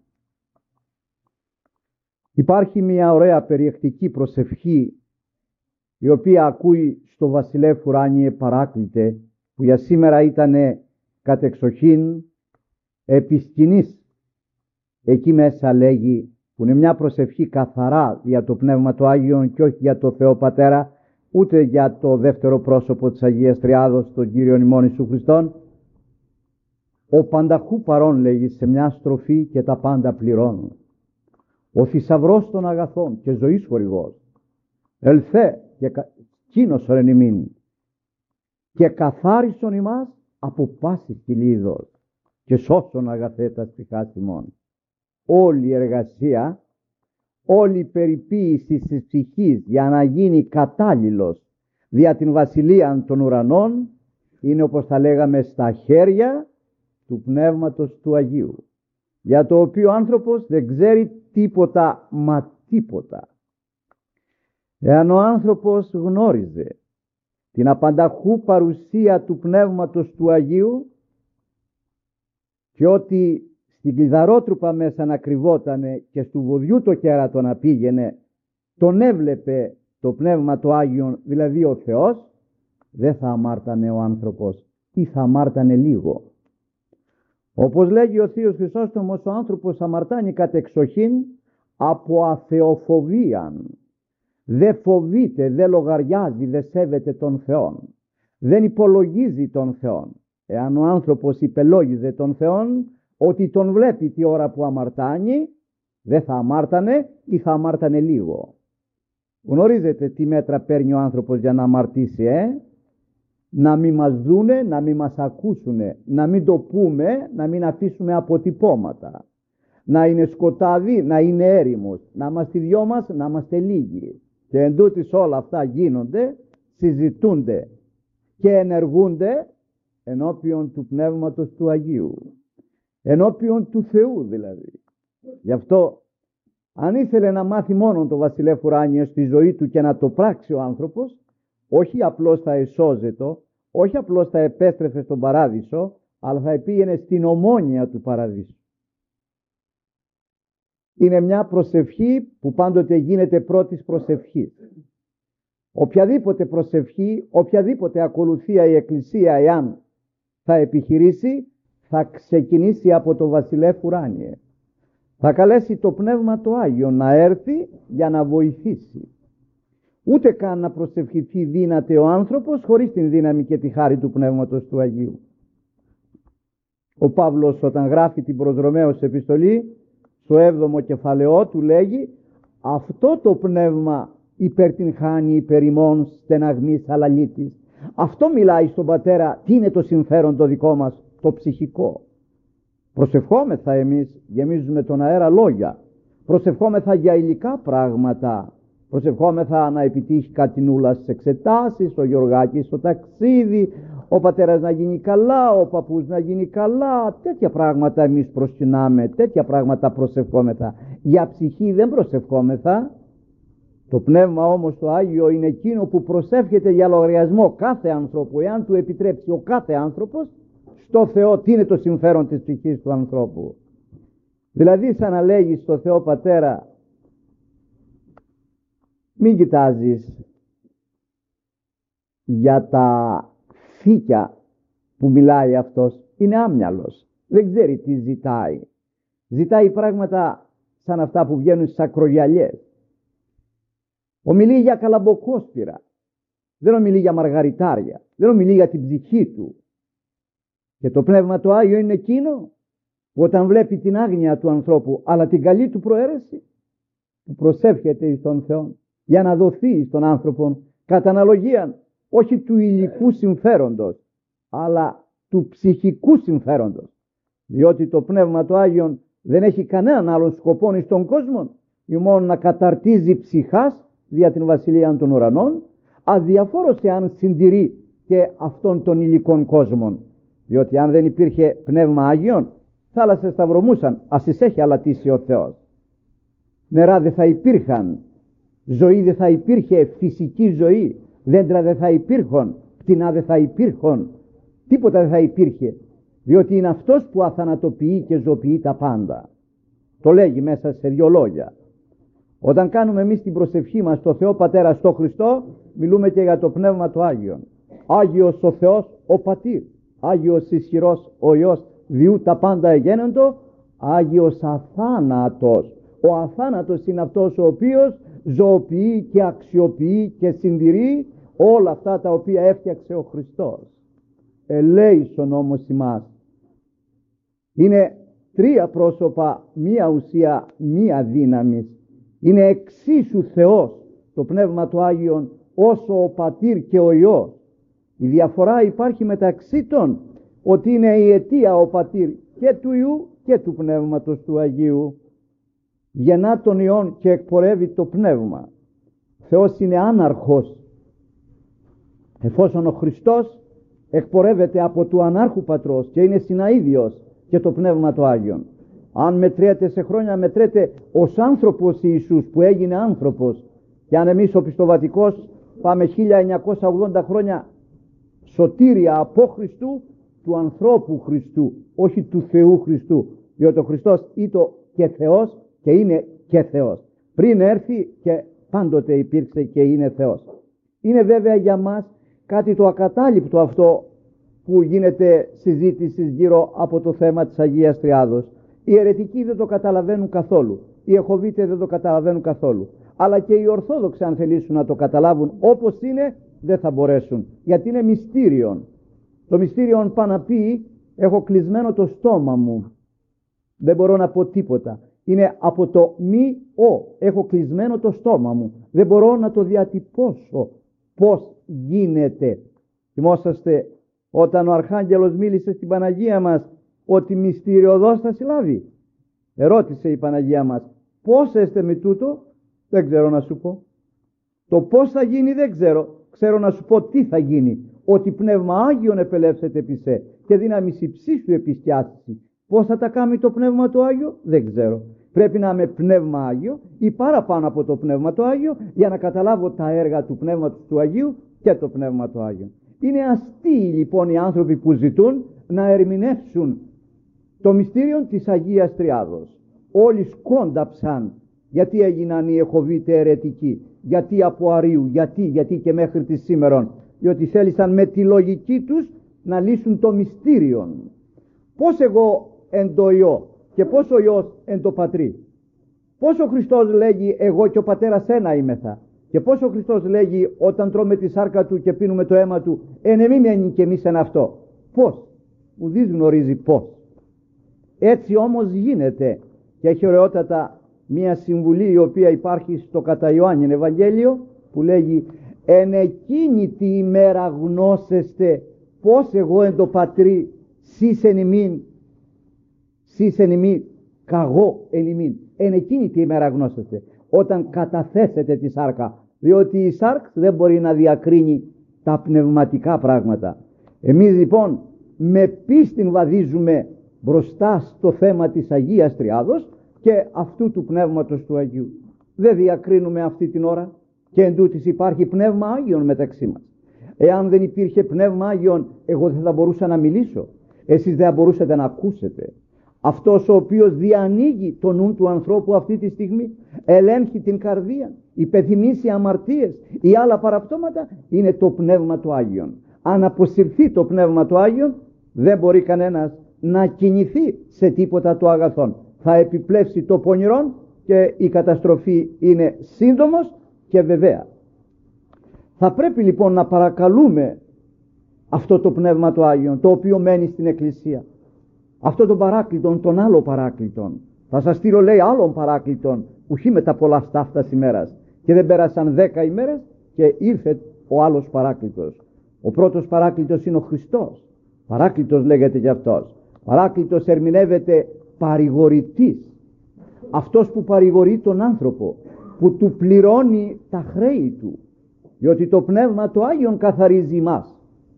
Speaker 1: Υπάρχει μια ωραία περιεκτική προσευχή, η οποία ακούει στο Βασιλεύ Ουράνιε Παράκλητε, που για σήμερα ήταν κατεξοχήν επισκηνής. Εκεί μέσα λέγει, που είναι μια προσευχή καθαρά για το Πνεύμα το Άγιον και όχι για το Θεό Πατέρα, ούτε για το δεύτερο πρόσωπο της Αγίας Τριάδος, τον Κύριον ημών Ιησού Χριστόν. Ο πανταχού παρών, λέγει σε μια στροφή, και τα πάντα πληρώνουν. Ο θησαυρός των αγαθών και ζωής χορηγός, ελθέ και κίνωσον εν ημίν και καθάρισον ημάς από πάσης κυλίδος και σώσον αγαθέτας ψυχάς ημών. Όλη η εργασία, όλη η περιποίηση της ψυχής για να γίνει κατάλληλος δια την βασιλεία των ουρανών είναι, όπως θα λέγαμε, στα χέρια του Πνεύματος του Αγίου, για το οποίο ο άνθρωπος δεν ξέρει τίποτα μα τίποτα. Εάν ο άνθρωπος γνώριζε την απανταχού παρουσία του Πνεύματος του Αγίου και ότι στην κλειδαρότρουπα μέσα να κρυβότανε και στου βοδιού το κέρατο να πήγαινε, τον έβλεπε το Πνεύμα το Άγιον, δηλαδή ο Θεός, δεν θα αμάρτανε ο άνθρωπος ή θα αμάρτανε λίγο. Όπως λέγει ο Θείος Χρυσόστομος, ο άνθρωπος αμαρτάνει κατεξοχήν από αθεοφοβίαν. Δεν φοβείται, δεν λογαριάζει, δεν σέβεται τον Θεόν. Δεν υπολογίζει τον Θεόν. Εάν ο άνθρωπος υπελόγιζε τον Θεόν, ότι τον βλέπει τη ώρα που αμαρτάνει, δεν θα αμάρτανε ή θα αμάρτανε λίγο. Γνωρίζετε τι μέτρα παίρνει ο άνθρωπος για να αμαρτήσει, ε? Να μην μας δούνε, να μην μας ακούσουνε, να μην το πούμε, να μην αφήσουμε αποτυπώματα. Να είναι σκοτάδι, να είναι έρημος, να είμαστε δυο μας, να είμαστε λίγοι. Και εντούτοις όλα αυτά γίνονται, συζητούνται και ενεργούνται ενώπιον του Πνεύματος του Αγίου. Ενώπιον του Θεού δηλαδή. Γι' αυτό, αν ήθελε να μάθει μόνο το Βασιλεύ Ουράνιε στη ζωή του και να το πράξει ο άνθρωπος, όχι απλώς θα εσώζετο, όχι απλώς θα επέστρεφε στον παράδεισο, αλλά θα πήγαινε στην ομόνοια του παραδείσου. Είναι μια προσευχή που πάντοτε γίνεται πρώτης προσευχής. Οποιαδήποτε προσευχή, οποιαδήποτε ακολουθία η Εκκλησία εάν θα επιχειρήσει, θα ξεκινήσει από το Βασιλεύ Ουράνιε. Θα καλέσει το Πνεύμα το Άγιο να έρθει για να βοηθήσει. Ούτε καν να προσευχηθεί δύναται ο άνθρωπος χωρίς την δύναμη και τη χάρη του Πνεύματος του Αγίου. Ο Παύλος όταν γράφει την προς Ρωμαίους επιστολή, στο έβδομο κεφαλαιό του λέγει, αυτό το πνεύμα υπερτυγχάνει υπερ ημών στεναγμής αλαλήτης. Αυτό μιλάει στον Πατέρα, τι είναι το συμφέρον το δικό μας, το ψυχικό. Προσευχόμεθα εμείς, γεμίζουμε τον αέρα λόγια. Προσευχόμεθα για υλικά πράγματα. Προσευχόμεθα να επιτύχει Κατινούλα στις εξετάσεις, ο Γιωργάκης στο ταξίδι, ο πατέρας να γίνει καλά, ο παππούς να γίνει καλά. Τέτοια πράγματα εμείς προσκυνάμε, τέτοια πράγματα προσευχόμεθα. Για ψυχή δεν προσευχόμεθα. Το Πνεύμα όμως το Άγιο είναι εκείνο που προσεύχεται για λογαριασμό κάθε άνθρωπο, εάν του επιτρέψει ο κάθε άνθρωπος στο Θεό τι είναι το συμφέρον της ψυχής του ανθρώπου. Δηλαδή σαν να λέγει στο Θεό Πατέρα, μην κοιτάζεις για τα φύκια που μιλάει αυτός, είναι άμυαλος, δεν ξέρει τι ζητάει. Ζητάει πράγματα σαν αυτά που βγαίνουν στις ακρογιαλιές. Ομιλεί για καλαμποκόσπυρα, δεν ομιλεί για μαργαριτάρια, δεν ομιλεί για την ψυχή του. Και το Πνεύμα το Άγιο είναι εκείνο που όταν βλέπει την άγνοια του ανθρώπου αλλά την καλή του προαίρεση, που προσεύχεται εις τον Θεό για να δοθεί στον άνθρωπο κατά αναλογία όχι του υλικού συμφέροντος αλλά του ψυχικού συμφέροντος, διότι το Πνεύμα το Άγιο δεν έχει κανέναν άλλον σκοπό στον κόσμο ή μόνο να καταρτίζει ψυχάς δια την βασιλεία των ουρανών, αδιαφόρος εάν συντηρεί και αυτόν των υλικών κόσμων. Διότι αν δεν υπήρχε Πνεύμα Άγιον, θάλασσες θα βρωμούσαν, ας τις έχει αλατίσει ο Θεός. Νερά δεν θα υπήρχαν, ζωή δεν θα υπήρχε, φυσική ζωή, δέντρα δεν θα υπήρχαν, πτηνά δεν θα υπήρχαν, τίποτα δεν θα υπήρχε, διότι είναι αυτός που αθανατοποιεί και ζωοποιεί τα πάντα. Το λέγει μέσα σε δύο λόγια. Όταν κάνουμε εμείς την προσευχή μας στο Θεό Πατέρα στο Χριστό, μιλούμε και για το Πνεύμα το Άγιο. Άγιος ο Θεός ο Πατήρ, Άγιος ισχυρός ο Υιός, διού τα πάντα εγένοντο, Άγιος αθάνατος. Ο αθάνατος είναι αυτός ο οποίος ζωοποιεί και αξιοποιεί και συντηρεί όλα αυτά τα οποία έφτιαξε ο Χριστός. Ελέησον όμως ημάς. Είναι τρία πρόσωπα, μία ουσία, μία δύναμη. Είναι εξίσου Θεός το Πνεύμα του Άγιον όσο ο Πατήρ και ο Υιός. Η διαφορά υπάρχει μεταξύ των ότι είναι η αιτία ο Πατήρ και του Υιού και του Πνεύματος του Αγίου. Γεννά τον Υιόν και εκπορεύει το Πνεύμα. Θεός είναι άναρχος. Εφόσον ο Χριστός εκπορεύεται από του ανάρχου Πατρός και είναι συναίδιος και το Πνεύμα το Άγιον. Αν μετριέται σε χρόνια, μετριέται ως άνθρωπος Ιησούς που έγινε άνθρωπος. Και αν εμείς ο πιστοβατικός πάμε χίλια εννιακόσια ογδόντα χρόνια σωτήρια από Χριστού, του ανθρώπου Χριστού, όχι του Θεού Χριστού. Διότι ο Χριστός ήτο και Θεός και είναι και Θεός. Πριν έρθει και πάντοτε υπήρξε και είναι Θεός. Είναι βέβαια για μας κάτι το ακατάληπτο αυτό που γίνεται συζήτηση γύρω από το θέμα της Αγίας Τριάδος. Οι αιρετικοί δεν το καταλαβαίνουν καθόλου. Οι Εχωβίτες δεν το καταλαβαίνουν καθόλου. Αλλά και οι Ορθόδοξοι αν θελήσουν να το καταλάβουν όπως είναι δεν θα μπορέσουν. Γιατί είναι μυστήριον. Το μυστήριον πάει να πει έχω κλεισμένο το στόμα μου. Δεν μπορώ να πω τίποτα. Είναι από το μη ο. Έχω κλεισμένο το στόμα μου. Δεν μπορώ να το διατυπώσω. Πώς γίνεται. Θυμόσαστε όταν ο Αρχάγγελος μίλησε στην Παναγία μας ότι μυστηριωδώς θα συλλάβει. Ερώτησε η Παναγία μας, πώς έστε με τούτο? Δεν ξέρω να σου πω. Το πώς θα γίνει δεν ξέρω. Ξέρω να σου πω τι θα γίνει. Ότι Πνεύμα Άγιον επελεύσεται επί σε και δύναμης υψίστου επισκιάστη. Πώς θα τα κάνει το Πνεύμα το Άγιο? Δεν ξέρω. Πρέπει να είμαι Πνεύμα Άγιο ή παραπάνω από το Πνεύμα το Άγιο για να καταλάβω τα έργα του Πνεύματος του Αγίου και το Πνεύμα το Άγιο. Είναι αστείοι λοιπόν οι άνθρωποι που ζητούν να ερμηνεύσουν το μυστήριο της Αγίας Τριάδος. Όλοι σκόνταψαν γιατί έγιναν οι Εχωβίτες αιρετικοί. Γιατί από αρίου, γιατί, γιατί και μέχρι τη σήμερον? Διότι θέλησαν με τη λογική τους να λύσουν το μυστήριο. Πώς εγώ εν το Υιό και πώς ο Υιός εν το Πατρί? Πώς ο Χριστός λέγει εγώ και ο Πατέρας ένα είμεθα? Και πώς ο Χριστός λέγει όταν τρώμε τη σάρκα του και πίνουμε το αίμα του, εν εμεί μένει και εμείς εν αυτό? Πώς? Ουδής γνωρίζει πώς. Έτσι όμως γίνεται, και έχει ωραιότατα μια συμβουλή η οποία υπάρχει στο κατά Ιωάννην Ευαγγέλιο, που λέγει εν εκείνη τη ημέρα γνώσεστε πως εγώ εν το Πατρί σεις εν ημίν, σεις εν ημί καγώ εν ημίν. Εν εκείνη τη ημέρα γνώσεστε, όταν καταθέσετε τη σάρκα, διότι η σάρκα δεν μπορεί να διακρίνει τα πνευματικά πράγματα. Εμείς λοιπόν με πίστην βαδίζουμε μπροστά στο θέμα της Αγίας Τριάδος και αυτού του Πνεύματος του Αγίου. Δεν διακρίνουμε αυτή την ώρα, και εν τούτοις υπάρχει Πνεύμα Άγιον μεταξύ μας. Εάν δεν υπήρχε Πνεύμα Άγιον, εγώ δεν θα μπορούσα να μιλήσω, εσείς δεν θα μπορούσατε να ακούσετε. Αυτός ο οποίος διανοίγει το νου του ανθρώπου αυτή τη στιγμή, ελέγχει την καρδία, υπενθυμίσει αμαρτίες ή άλλα παραπτώματα, είναι το Πνεύμα του Άγιον. Αν αποσυρθεί το Πνεύμα του Άγιον, δεν μπορεί κανένας να κινηθεί σε τίποτα το αγαθόν. Θα επιπλέψει το πονηρόν και η καταστροφή είναι σύντομος και βεβαία. Θα πρέπει λοιπόν να παρακαλούμε αυτό το Πνεύμα του Άγιον, το οποίο μένει στην Εκκλησία. Αυτό τον παράκλητον, τον άλλο παράκλητον. Θα σας στείλω, λέει, άλλον παράκλητον, ουχή με τα πολλά στάφτα ημέρας. Και δεν πέρασαν δέκα ημέρες και ήρθε ο άλλος παράκλητος. Ο πρώτος παράκλητος είναι ο Χριστός. Παράκλητος λέγεται γι' αυτός. Παράκλητος ερμηνεύεται παρηγορητής. Αυτός που παρηγορεί τον άνθρωπο, που του πληρώνει τα χρέη του. Διότι το Πνεύμα του Άγιον καθαρίζει μας.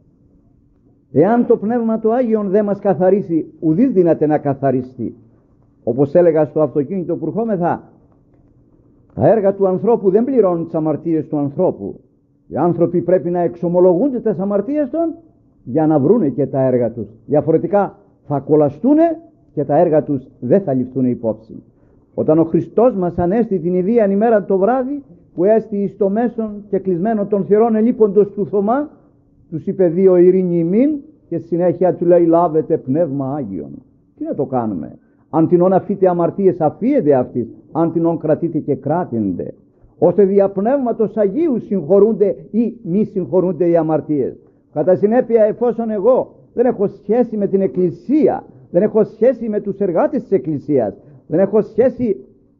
Speaker 1: Εάν το Πνεύμα του Άγιον δεν μας καθαρίσει, ουδής δύναται να καθαριστεί. Όπως έλεγα στο αυτοκίνητο που ερχόμεθα, τα έργα του ανθρώπου δεν πληρώνουν τις αμαρτίες του ανθρώπου. Οι άνθρωποι πρέπει να εξομολογούνται τις αμαρτίες των για να βρούνε και τα έργα τους. Διαφορετικά θα κολλαστούνε και τα έργα τους δεν θα ληφθούν υπόψη. Όταν ο Χριστός μας ανέστη την ιδίαν ημέρα το βράδυ, που έστη εις το μέσον και κλεισμένο των θυρών ελείποντος του Θωμά, τους είπε δύο ειρήνη ημίν, και συνέχεια του λέει λάβετε Πνεύμα Άγιον. Τι να το κάνουμε? Αν την όν αφείτε αμαρτίες αφίετε αυτής, αν την όν κρατείτε και κράτενται, ώστε δια Πνεύματος Αγίου συγχωρούνται ή μη συγχωρούνται οι αμαρτίες. Κατά συνέπεια, εφόσον εγώ δεν έχω σχέση με την Εκκλησία, δεν έχω σχέση με τους εργάτες της Εκκλησίας, δεν έχω σχέση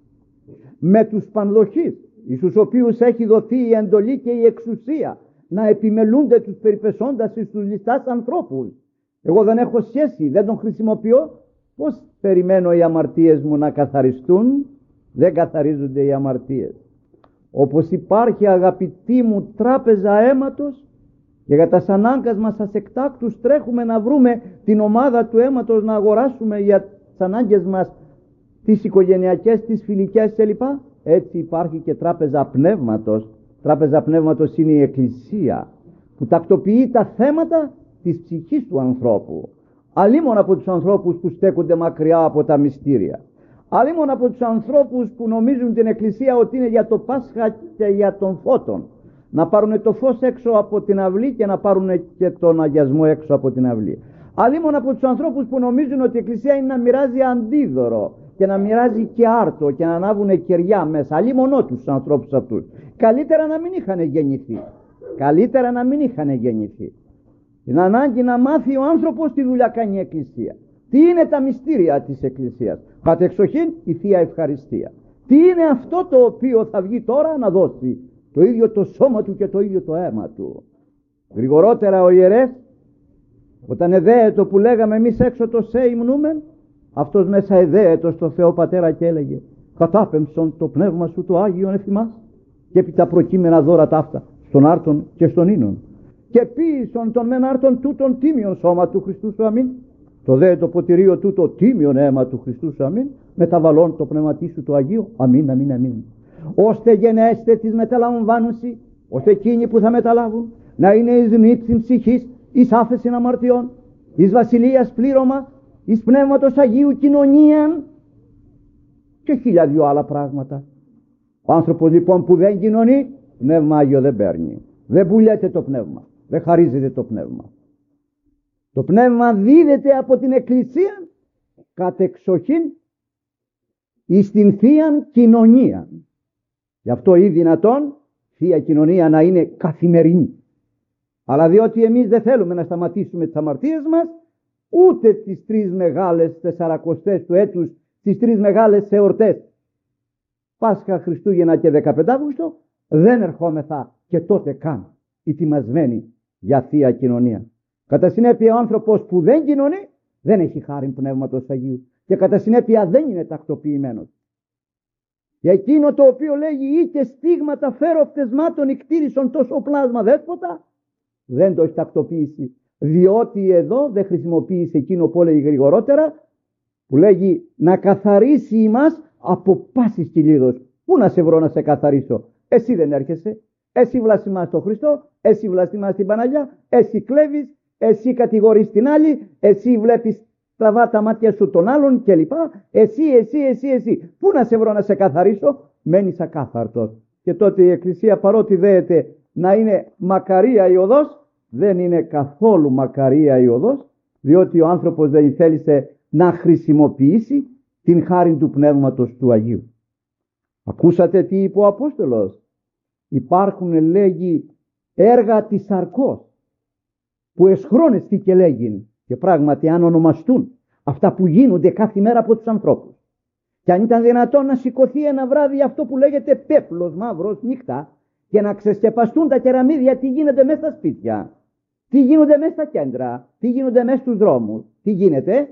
Speaker 1: με τους πανδοχείς, εις τους οποίους έχει δοθεί η εντολή και η εξουσία να επιμελούνται τους περιπεσόντας εις τους ληστάς ανθρώπους, εγώ δεν έχω σχέση, δεν τον χρησιμοποιώ, πώς περιμένω οι αμαρτίες μου να καθαριστούν? Δεν καθαρίζονται οι αμαρτίες. Όπως υπάρχει, αγαπητοί μου, τράπεζα αίματος, και για τα ανάγκας μας ασεκτάκτους τρέχουμε να βρούμε την ομάδα του αίματος να αγοράσουμε για τις ανάγκες μας, τις οικογενειακές, τις φιλικές κλπ. Έτσι υπάρχει και τράπεζα πνεύματος. Τράπεζα πνεύματος είναι η Εκκλησία, που τακτοποιεί τα θέματα της ψυχής του ανθρώπου. Αλλήμον από τους ανθρώπους που στέκονται μακριά από τα μυστήρια. Αλλήμον από τους ανθρώπους που νομίζουν την Εκκλησία ότι είναι για το Πάσχα και για τον φώτον. Να πάρουν το φως έξω από την αυλή και να πάρουν και τον αγιασμό έξω από την αυλή. Αλλήμον από τους ανθρώπους που νομίζουν ότι η Εκκλησία είναι να μοιράζει αντίδωρο και να μοιράζει και άρτο και να ανάβουν κεριά μέσα. Αλλήμονό τους ανθρώπους αυτούς. Καλύτερα να μην είχαν γεννηθεί. Καλύτερα να μην είχαν γεννηθεί. Είναι ανάγκη να μάθει ο άνθρωπος τι δουλειά κάνει η Εκκλησία. Τι είναι τα μυστήρια της Εκκλησίας? Πατεξοχήν η Θεία Ευχαριστία. Τι είναι αυτό το οποίο θα βγει τώρα να δώσει? Το ίδιο το σώμα του και το ίδιο το αίμα του. Γρηγορότερα ο ιερέας, όταν εδέετο που λέγαμε εμείς έξω το σε υμνούμεν, αυτός μέσα εδέετο στο Θεό Πατέρα και έλεγε κατάπεμψον το πνεύμα σου το Άγιον εφημάς, και επί τα προκείμενα δώρα ταύτα στον άρτον και στον ίνον, και ποίησον τον μεν άρτον τούτον τίμιον σώμα του Χριστού σου αμήν, το δε το ποτηρίο τούτο τίμιον αίμα του Χριστού σου αμήν, μεταβαλών το πνευματί σου το Αγίο αμήν αμήν αμήν, ώστε γενέστε της μεταλαμβάνωση, ώστε εκείνοι που θα μεταλάβουν να είναι εις νύψιν ψυχής, εις άφεσιν αμαρτιών, εις βασιλείας πλήρωμα, εις πνεύματος Αγίου κοινωνίαν και χίλια δυο άλλα πράγματα. Ο άνθρωπος λοιπόν που δεν κοινωνεί Πνεύμα Άγιο δεν παίρνει. Δεν πουλιέται το πνεύμα. Δεν χαρίζεται το πνεύμα. Το πνεύμα δίδεται από την Εκκλησία κατεξοχήν εις την Θείαν Κοινωνία. Γι' αυτό ή δυνατόν Θεία Κοινωνία να είναι καθημερινή. Αλλά διότι εμείς δεν θέλουμε να σταματήσουμε τις αμαρτίες μας, ούτε τις τρεις μεγάλες τεσσαρακοστές του έτους, τις τρεις μεγάλες εορτές, Πάσχα, Χριστούγεννα και δεκαπέντε Αύγουστο, δεν ερχόμεθα και τότε καν ετοιμασμένοι για Θεία Κοινωνία. Κατά συνέπεια ο άνθρωπος που δεν κοινωνεί δεν έχει χάριν Πνεύματος Αγίου και κατά συνέπεια δεν είναι τακτοποιημένος. Για εκείνο το οποίο λέγει ή και στίγματα φέρω πτεσμάτων εκτήρησον τόσο πλάσμα δέσποτα, δεν το έχει τακτοποιήσει, διότι εδώ δεν χρησιμοποίησε εκείνο που έλεγε γρηγορότερα, που λέγει να καθαρίσει ημάς από πάσης κυλίδος. Πού να σε βρω να σε καθαρίσω? Εσύ δεν έρχεσαι, εσύ βλασιμάς τον Χριστό, εσύ βλασιμάς την Παναγιά, εσύ κλέβεις, εσύ κατηγορείς την άλλη, εσύ βλέπεις τραβά τα μάτια σου των άλλων κλπ. Εσύ, εσύ, εσύ, εσύ. Πού να σε βρω να σε καθαρίσω? Μένεις ακάθαρτος. Και τότε η Εκκλησία, παρότι δέεται να είναι μακαρία η οδός, δεν είναι καθόλου μακαρία η οδός, διότι ο άνθρωπος δεν θέλησε να χρησιμοποιήσει την χάρη του Πνεύματος του Αγίου. Ακούσατε τι είπε ο Απόστολος? Υπάρχουν, λέγει, έργα της σαρκός που εσχρόνεστη και λέγειν, και πράγματι αν ονομαστούν αυτά που γίνονται κάθε μέρα από τους ανθρώπους, και αν ήταν δυνατόν να σηκωθεί ένα βράδυ αυτό που λέγεται πέπλος μαύρος νύχτα και να ξεσκεπαστούν τα κεραμίδια, τι γίνεται μέσα στα σπίτια, τι γίνονται μέσα στα κέντρα, τι γίνονται μέσα στους δρόμους, τι γίνεται,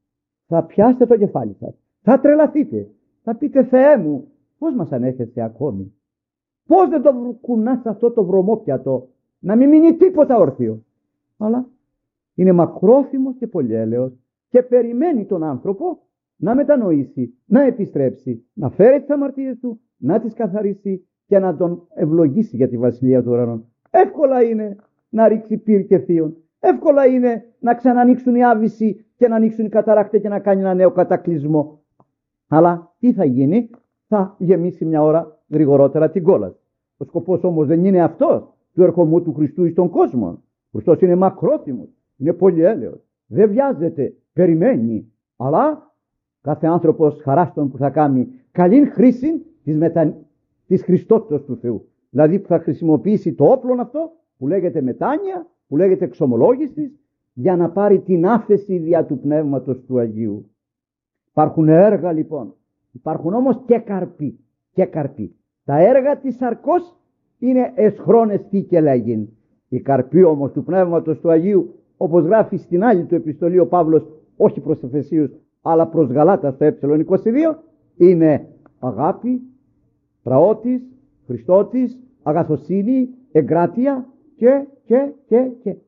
Speaker 1: θα πιάσετε το κεφάλι σας, θα τρελαθείτε, θα πείτε Θεέ μου, πώς μας ανέχεστε ακόμη, πώς δεν το κουνάς αυτό το βρωμόπιατο, να μην μείνει τίποτα όρθιο? Αλλά είναι μακρόθυμος και πολυέλεος και περιμένει τον άνθρωπο να μετανοήσει, να επιστρέψει, να φέρει τις αμαρτίες του, να τις καθαρίσει και να τον ευλογήσει για τη Βασιλεία του Ουρανών. Εύκολα είναι να ρίξει πυρ και θείον. Εύκολα είναι να ξανανοίξουν οι άβυσσοι και να ανοίξουν οι καταράκτε και να κάνει ένα νέο κατακλυσμό. Αλλά τι θα γίνει? Θα γεμίσει μια ώρα γρηγορότερα την κόλαση. Ο σκοπός όμως δεν είναι αυτός του ερχομού του Χριστού εις τον κόσμο. Ο Χριστός είναι μακρόθυμος, είναι πολυέλεος, δεν βιάζεται, περιμένει. Αλλά κάθε άνθρωπος χαράστον που θα κάνει καλή χρήση της, μετα... της Χριστότητας του Θεού. Δηλαδή που θα χρησιμοποιήσει το όπλο αυτό που λέγεται μετάνοια, που λέγεται εξομολόγηση, για να πάρει την άφεση δια του Πνεύματος του Αγίου. Υπάρχουν έργα λοιπόν, υπάρχουν όμως και καρποί, και καρποί. Τα έργα της σαρκός είναι εσχρόνεστη και λέγειν. Η καρπή όμως του Πνεύματος του Αγίου, όπως γράφει στην άλλη του επιστολή ο Παύλος, όχι προς Εφεσίους αλλά προς Γαλάτα στο ε είκοσι δύο, είναι αγάπη, πραότης, Χριστότης, αγαθοσύνη, εγκράτεια και, και, και, και.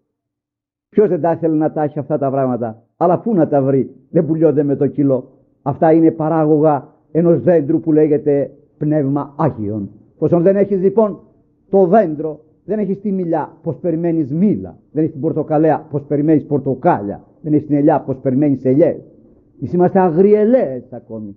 Speaker 1: Ποιος δεν τα ήθελε να τα έχει αυτά τα πράγματα? Αλλά πού να τα βρει? Δεν πουλιώνται με το κιλό. Αυτά είναι παράγωγα ενός δέντρου που λέγεται Πνεύμα Άγιον. Πόσον δεν έχεις λοιπόν το δέντρο, δεν έχεις τη μιλιά, πως περιμένεις μήλα. Δεν έχεις την πορτοκαλέα, πως περιμένεις πορτοκάλια. Δεν έχεις την ελιά, πως περιμένεις ελιές. Εμείς είμαστε αγριελαίες ακόμη.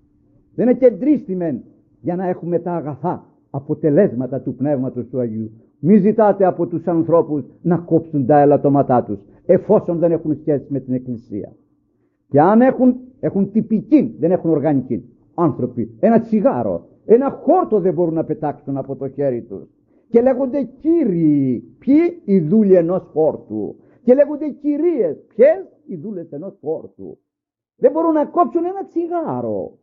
Speaker 1: Δεν είναι κεντρίστη μεν για να έχουμε τα αγαθά αποτελέσματα του Πνεύματος του Αγίου. Μη ζητάτε από τους ανθρώπους να κόψουν τα ελαττώματά τους, εφόσον δεν έχουν σχέση με την Εκκλησία. Και αν έχουν, έχουν τυπική, δεν έχουν οργανική άνθρωποι. Ένα τσιγάρο, ένα χόρτο δεν μπορούν να πετάξουν από το χέρι τους. Και λέγονται κύριοι. Ποιοι? Οι δούλοι ενός χόρτου. Και λέγονται κυρίες. Ποιες? Οι δούλες ενός χόρτου. Δεν μπορούν να κόψουν ένα τσιγάρο.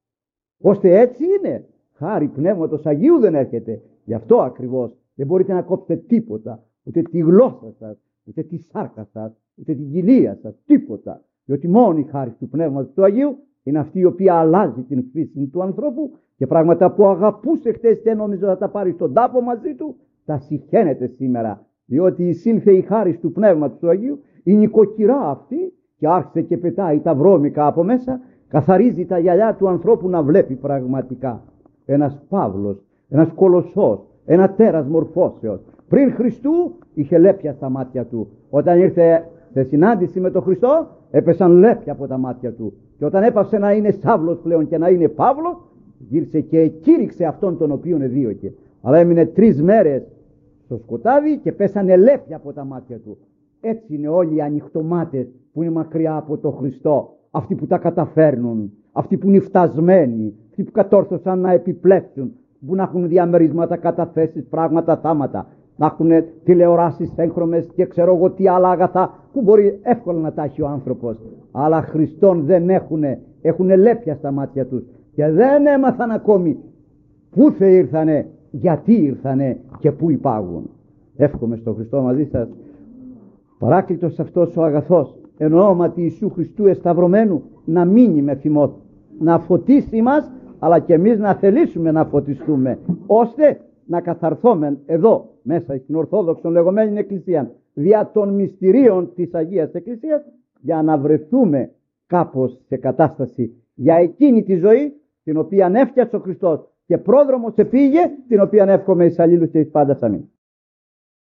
Speaker 1: Ώστε έτσι είναι. Χάρη Πνεύματος Αγίου δεν έρχεται. Γι' αυτό ακριβώς δεν μπορείτε να κόψετε τίποτα. Ούτε τη γλώσσα σας, ούτε τη σάρκα σας, ούτε την κοιλία σας. Τίποτα. Διότι μόνο η χάρη του Πνεύματος του Αγίου είναι αυτή η οποία αλλάζει την φύση του ανθρώπου και πράγματα που αγαπούσε χτες και νόμιζε θα τα πάρει στον τάπο μαζί του, τα συχαίνεται σήμερα. Διότι εισήλθε η χάρη του Πνεύματος του Αγίου, η νοικοκυρά αυτή και άρχισε και πετάει τα βρώμικα από μέσα, καθαρίζει τα γυαλιά του ανθρώπου να βλέπει πραγματικά. Ένας Παύλος, ένας Κολοσσός, ένα τέρας μορφώσεως. Πριν Χριστού είχε λέπια στα μάτια του. Όταν ήρθε σε συνάντηση με τον Χριστό, έπεσαν λέπια από τα μάτια του. Και όταν έπαυσε να είναι Σάβλος πλέον και να είναι Παύλος, γύρισε και κήρυξε αυτόν τον οποίον εδίωκε. Αλλά έμεινε τρεις μέρες στο σκοτάδι και πέσανε λέπια από τα μάτια του. Έτσι είναι όλοι οι ανοιχτομάτες που είναι μακριά από τον Χριστό. Αυτοί που τα καταφέρνουν, αυτοί που είναι φτασμένοι, αυτοί που κατόρθωσαν να επιπλέψουν, που να έχουν διαμερίσματα, καταθέσεις, πράγματα, θάματα, να έχουν τηλεοράσεις έγχρωμες και ξέρω εγώ τι άλλα αγαθά που μπορεί εύκολα να τα έχει ο άνθρωπος. Αλλά Χριστόν δεν έχουν, έχουν λέπια στα μάτια τους και δεν έμαθαν ακόμη πού θε ήρθανε, γιατί ήρθανε και πού υπάγουν. Εύχομαι στον Χριστό μαζί σας, παράκλητος αυτός ο αγαθός, εν ονόματι Ιησού Χριστού εσταυρωμένου, να μείνει με θυμό, να φωτίσει μας, αλλά και εμείς να θελήσουμε να φωτιστούμε, ώστε να καθαρθούμε εδώ μέσα στην Ορθόδοξον λεγόμενη Εκκλησία, δια των μυστηρίων της Αγίας Εκκλησίας, για να βρεθούμε κάπως σε κατάσταση για εκείνη τη ζωή την οποία έφτιαξε ο Χριστός και πρόδρομος επήγε, την οποία εύχομαι εις αλλήλους και εις πάντας. Αμήν.